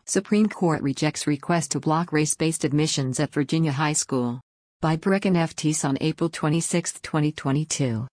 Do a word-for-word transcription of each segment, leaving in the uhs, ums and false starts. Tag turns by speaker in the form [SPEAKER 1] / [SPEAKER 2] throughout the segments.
[SPEAKER 1] Supreme Court rejects request to block race-based admissions at Virginia High School. By Brecken F. Teese on April twenty-sixth, twenty twenty-two.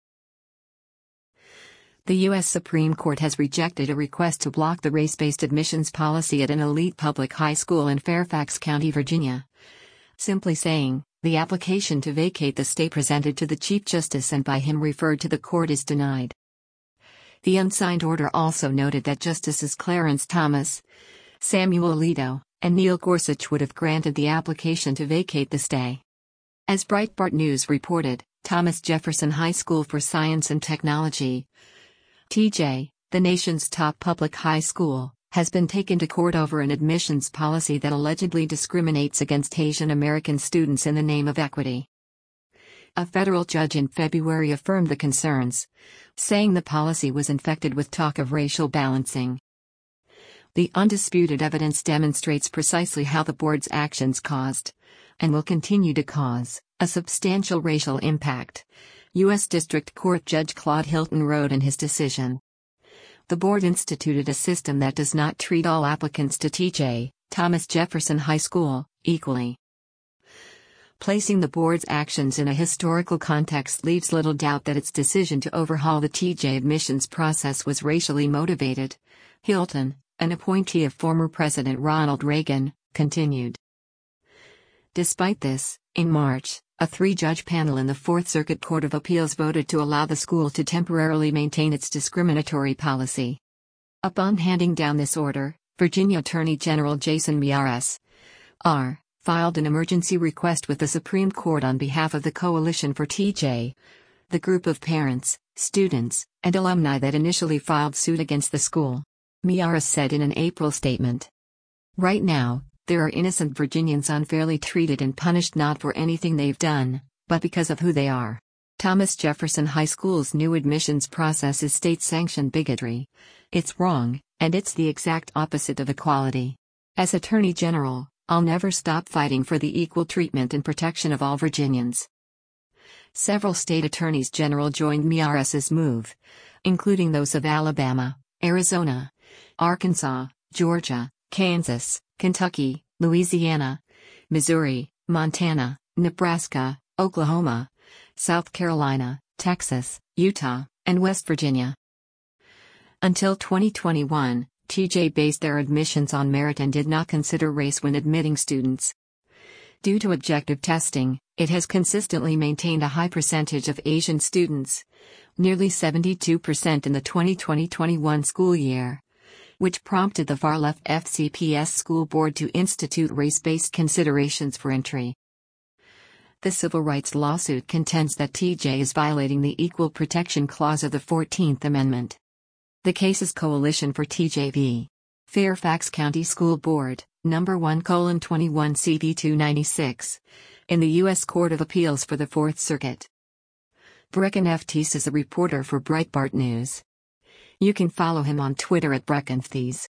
[SPEAKER 1] The U S Supreme Court has rejected a request to block the race-based admissions policy at an elite public high school in Fairfax County, Virginia. Simply saying, the application to vacate the stay presented to the Chief Justice and by him referred to the court is denied. The unsigned order also noted that Justices Clarence Thomas, Samuel Alito, and Neil Gorsuch would have granted the application to vacate the stay. As Breitbart News reported, Thomas Jefferson High School for Science and Technology, T J, the nation's top public high school, has been taken to court over an admissions policy that allegedly discriminates against Asian American students in the name of equity. A federal judge in February affirmed the concerns, saying the policy was infected with talk of racial balancing. The undisputed evidence demonstrates precisely how the board's actions caused, and will continue to cause, a substantial racial impact, U S District Court Judge Claude Hilton wrote in his decision. The board instituted a system that does not treat all applicants to T J, Thomas Jefferson High School, equally. Placing the board's actions in a historical context leaves little doubt that its decision to overhaul the T J admissions process was racially motivated. Hilton, an appointee of former President Ronald Reagan, continued. Despite this, in March, a three-judge panel in the Fourth Circuit Court of Appeals voted to allow the school to temporarily maintain its discriminatory policy. Upon handing down this order, Virginia Attorney General Jason Miyares, R., filed an emergency request with the Supreme Court on behalf of the Coalition for T J, the group of parents, students, and alumni that initially filed suit against the school. Miyares said in an April statement. Right now, there are innocent Virginians unfairly treated and punished not for anything they've done, but because of who they are. Thomas Jefferson High School's new admissions process is state-sanctioned bigotry. It's wrong, and it's the exact opposite of equality. As Attorney General, I'll never stop fighting for the equal treatment and protection of all Virginians. Several state attorneys general joined Miyares's move, including those of Alabama, Arizona, Arkansas, Georgia, Kansas, Kentucky, Louisiana, Missouri, Montana, Nebraska, Oklahoma, South Carolina, Texas, Utah, and West Virginia. Until twenty twenty-one, T J based their admissions on merit and did not consider race when admitting students. Due to objective testing, it has consistently maintained a high percentage of Asian students, nearly seventy-two percent in the twenty twenty twenty-one school year, which prompted the far-left F C P S school board to institute race-based considerations for entry. The civil rights lawsuit contends that T J is violating the Equal Protection Clause of the fourteenth Amendment. The case is Coalition for T J v. Fairfax County School Board, number one colon twenty-one C V two ninety-six, in the U S Court of Appeals for the Fourth Circuit. Brecken F. Teese is a reporter for Breitbart News. You can follow him on Twitter at Brecken F. Teese.